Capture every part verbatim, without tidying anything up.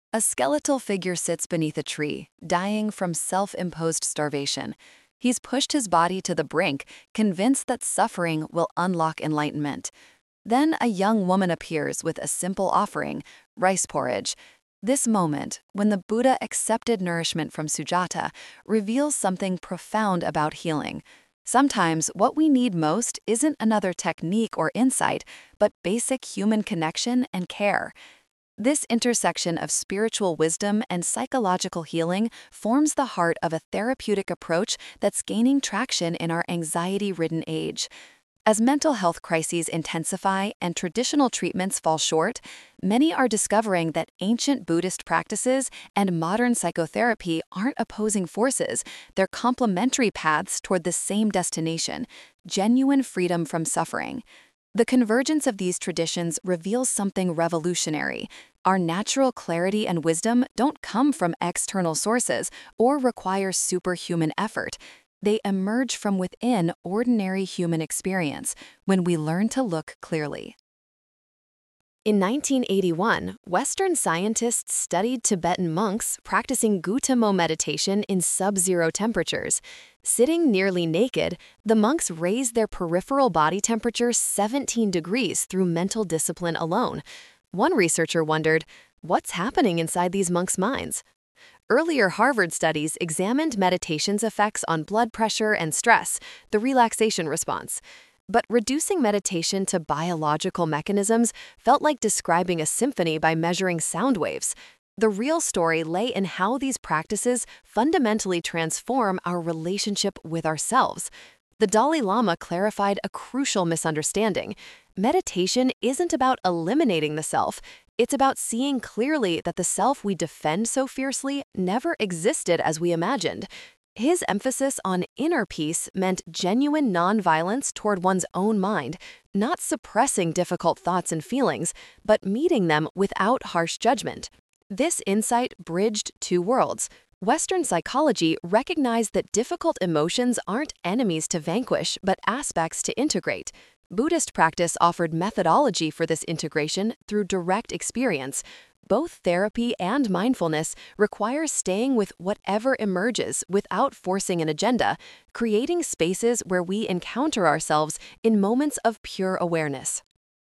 A skeletal figure sits beneath a tree, dying from self-imposed starvation. He's pushed his body to the brink, convinced that suffering will unlock enlightenment. Then a young woman appears with a simple offering, rice porridge. This moment, when the Buddha accepted nourishment from Sujata, reveals something profound about healing. Sometimes what we need most isn't another technique or insight, but basic human connection and care. This intersection of spiritual wisdom and psychological healing forms the heart of a therapeutic approach that's gaining traction in our anxiety-ridden age. As mental health crises intensify and traditional treatments fall short, many are discovering that ancient Buddhist practices and modern psychotherapy aren't opposing forces, they're complementary paths toward the same destination: genuine freedom from suffering. The convergence of these traditions reveals something revolutionary. Our natural clarity and wisdom don't come from external sources or require superhuman effort. They emerge from within ordinary human experience when we learn to look clearly. In nineteen eighty-one, Western scientists studied Tibetan monks practicing Gautama meditation in sub-zero temperatures. Sitting nearly naked, the monks raised their peripheral body temperature seventeen degrees through mental discipline alone. One researcher wondered, what's happening inside these monks' minds? Earlier Harvard studies examined meditation's effects on blood pressure and stress, the relaxation response. But reducing meditation to biological mechanisms felt like describing a symphony by measuring sound waves. The real story lay in how these practices fundamentally transform our relationship with ourselves. The Dalai Lama clarified a crucial misunderstanding. Meditation isn't about eliminating the self. It's about seeing clearly that the self we defend so fiercely never existed as we imagined. His emphasis on inner peace meant genuine nonviolence toward one's own mind, not suppressing difficult thoughts and feelings, but meeting them without harsh judgment. This insight bridged two worlds. Western psychology recognized that difficult emotions aren't enemies to vanquish, but aspects to integrate. Buddhist practice offered methodology for this integration through direct experience. Both therapy and mindfulness require staying with whatever emerges without forcing an agenda, creating spaces where we encounter ourselves in moments of pure awareness.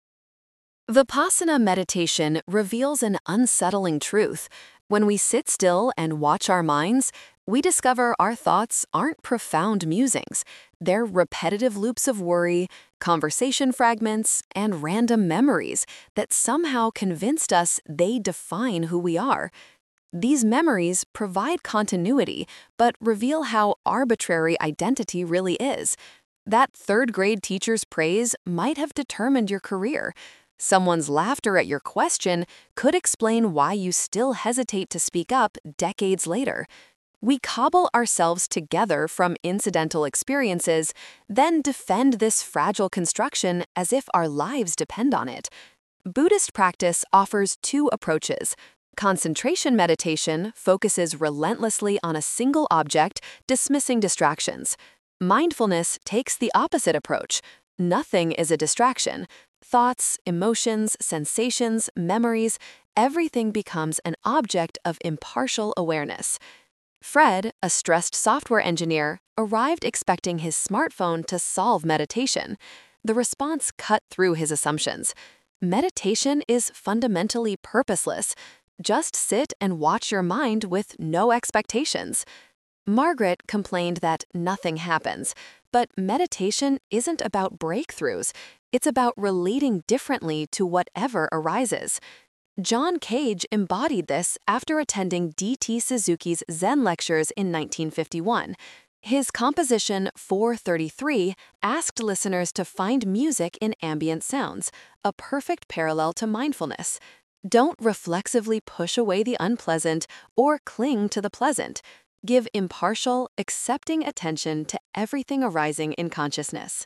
Vipassana meditation reveals an unsettling truth. When we sit still and watch our minds, we discover our thoughts aren't profound musings. They're repetitive loops of worry, conversation fragments, and random memories that somehow convinced us they define who we are. These memories provide continuity, but reveal how arbitrary identity really is. That third-grade teacher's praise might have determined your career. Someone's laughter at your question could explain why you still hesitate to speak up decades later. We cobble ourselves together from incidental experiences, then defend this fragile construction as if our lives depend on it. Buddhist practice offers two approaches. Concentration meditation focuses relentlessly on a single object, dismissing distractions. Mindfulness takes the opposite approach. Nothing is a distraction. Thoughts, emotions, sensations, memories, everything becomes an object of impartial awareness. Fred, a stressed software engineer, arrived expecting his smartphone to solve meditation. The response cut through his assumptions. Meditation is fundamentally purposeless. Just sit and watch your mind with no expectations. Margaret complained that nothing happens, but meditation isn't about breakthroughs. It's about relating differently to whatever arises. John Cage embodied this after attending D T Suzuki's Zen lectures in nineteen fifty-one. His composition four thirty-three asked listeners to find music in ambient sounds, a perfect parallel to mindfulness. Don't reflexively push away the unpleasant or cling to the pleasant. Give impartial, accepting attention to everything arising in consciousness.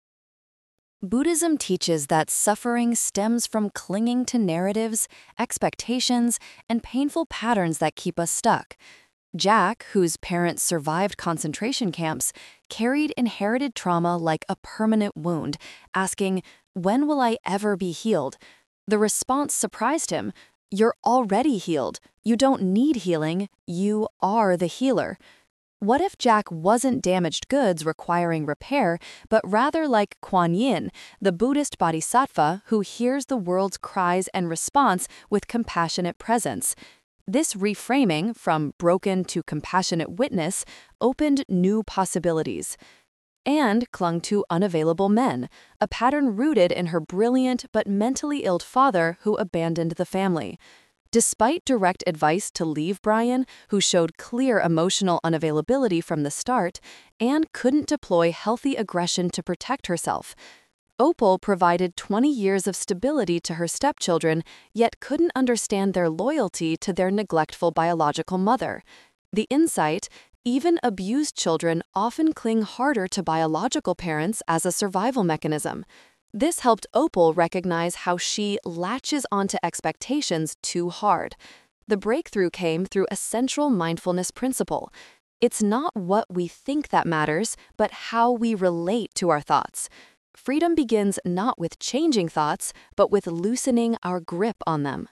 Buddhism teaches that suffering stems from clinging to narratives, expectations, and painful patterns that keep us stuck. Jack, whose parents survived concentration camps, carried inherited trauma like a permanent wound, asking, "When will I ever be healed?" The response surprised him. You're already healed. You don't need healing. You are the healer. What if Jack wasn't damaged goods requiring repair, but rather like Kuan Yin, the Buddhist bodhisattva who hears the world's cries and response with compassionate presence? This reframing, from broken to compassionate witness, opened new possibilities. And clung to unavailable men, a pattern rooted in her brilliant but mentally ill father who abandoned the family. Despite direct advice to leave Brian, who showed clear emotional unavailability from the start, Anne couldn't deploy healthy aggression to protect herself. Opal provided twenty years of stability to her stepchildren, yet couldn't understand their loyalty to their neglectful biological mother. The insight: even abused children often cling harder to biological parents as a survival mechanism. This helped Opal recognize how she latches onto expectations too hard. The breakthrough came through a central mindfulness principle. It's not what we think that matters, but how we relate to our thoughts. Freedom begins not with changing thoughts, but with loosening our grip on them.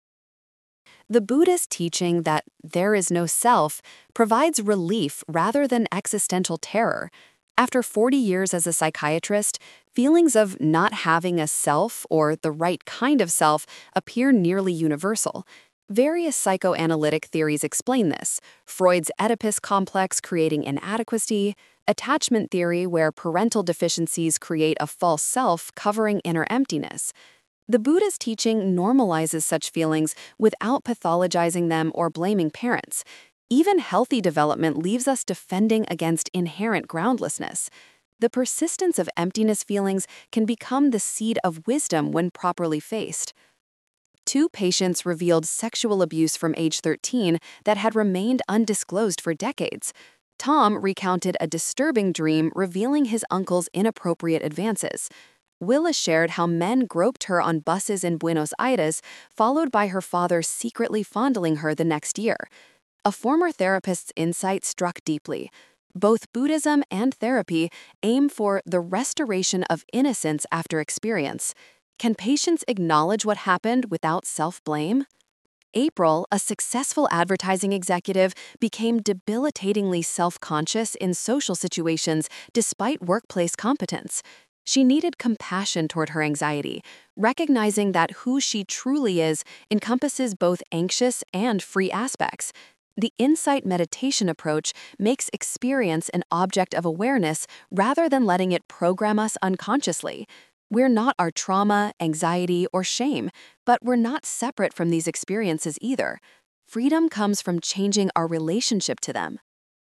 The Buddhist teaching that there is no self provides relief rather than existential terror. After forty years as a psychiatrist, feelings of not having a self or the right kind of self appear nearly universal. Various psychoanalytic theories explain this: Freud's Oedipus complex creating inadequacy, attachment theory where parental deficiencies create a false self covering inner emptiness. The Buddha's teaching normalizes such feelings without pathologizing them or blaming parents. Even healthy development leaves us defending against inherent groundlessness. The persistence of emptiness feelings can become the seed of wisdom when properly faced. Two patients revealed sexual abuse from age thirteen that had remained undisclosed for decades. Tom recounted a disturbing dream revealing his uncle's inappropriate advances. Willa shared how men groped her on buses in Buenos Aires, followed by her father secretly fondling her the next year. A former therapist's insight struck deeply. Both Buddhism and therapy aim for the restoration of innocence after experience. Can patients acknowledge what happened without self-blame? April, a successful advertising executive, became debilitatingly self-conscious in social situations despite workplace competence. She needed compassion toward her anxiety, recognizing that who she truly is encompasses both anxious and free aspects. The insight meditation approach makes experience an object of awareness rather than letting it program us unconsciously. We're not our trauma, anxiety, or shame, but we're not separate from these experiences either. Freedom comes from changing our relationship to them.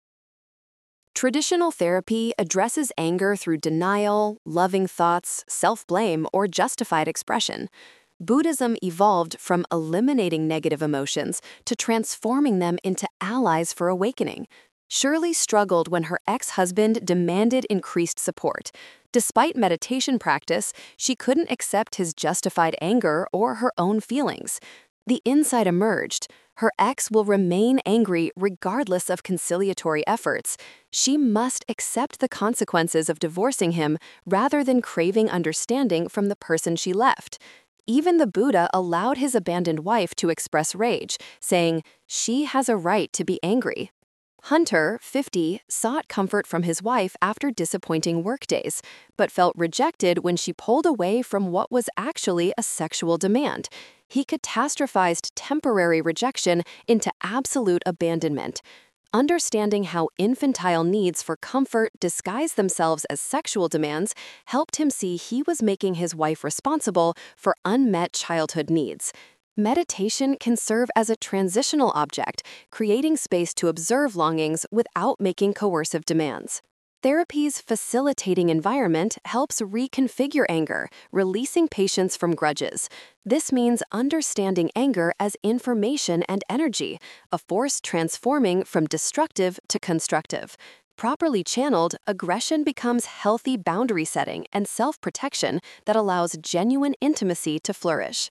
Traditional therapy addresses anger through denial, loving thoughts, self-blame, or justified expression. Buddhism evolved from eliminating negative emotions to transforming them into allies for awakening. Shirley struggled when her ex-husband demanded increased support. Despite meditation practice, she couldn't accept his justified anger or her own feelings. The insight emerged: her ex will remain angry regardless of conciliatory efforts. She must accept the consequences of divorcing him rather than craving understanding from the person she left. Even the Buddha allowed his abandoned wife to express rage, saying, "She has a right to be angry." Hunter, fifty, sought comfort from his wife after disappointing workdays, but felt rejected when she pulled away from what was actually a sexual demand. He catastrophized temporary rejection into absolute abandonment. Understanding how infantile needs for comfort disguise themselves as sexual demands helped him see he was making his wife responsible for unmet childhood needs. Meditation can serve as a transitional object, creating space to observe longings without making coercive demands. Therapy's facilitating environment helps reconfigure anger, releasing patients from grudges. This means understanding anger as information and energy, a force transforming from destructive to constructive. Properly channeled, aggression becomes healthy boundary setting and self-protection that allows genuine intimacy to flourish.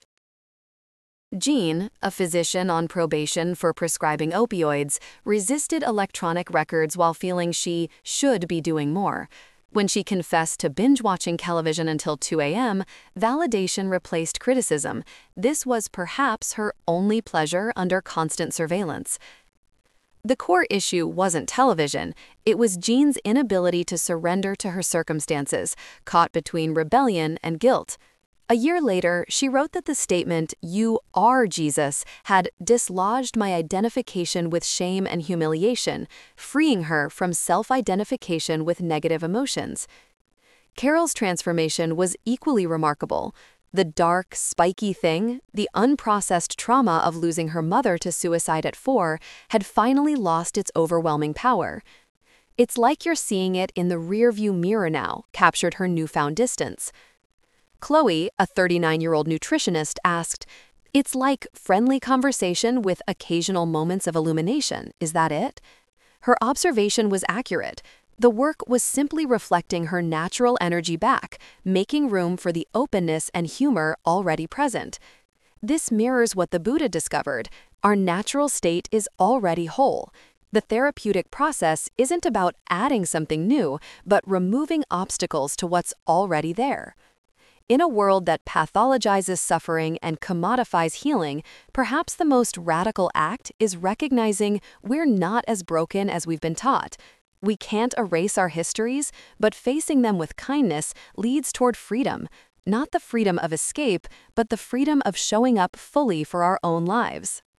Jean, a physician on probation for prescribing opioids, resisted electronic records while feeling she should be doing more. When she confessed to binge-watching television until two a m, validation replaced criticism. This was perhaps her only pleasure under constant surveillance. The core issue wasn't television, it was Jean's inability to surrender to her circumstances, caught between rebellion and guilt. A year later, she wrote that the statement, "You are Jesus," had dislodged my identification with shame and humiliation, freeing her from self-identification with negative emotions. Carol's transformation was equally remarkable. The dark, spiky thing, the unprocessed trauma of losing her mother to suicide at four, had finally lost its overwhelming power. "It's like you're seeing it in the rearview mirror now," captured her newfound distance. Chloe, a thirty-nine-year-old nutritionist, asked, "It's like friendly conversation with occasional moments of illumination, is that it?" Her observation was accurate. The work was simply reflecting her natural energy back, making room for the openness and humor already present. This mirrors what the Buddha discovered: our natural state is already whole. The therapeutic process isn't about adding something new, but removing obstacles to what's already there. In a world that pathologizes suffering and commodifies healing, perhaps the most radical act is recognizing we're not as broken as we've been taught. We can't erase our histories, but facing them with kindness leads toward freedom, not the freedom of escape, but the freedom of showing up fully for our own lives.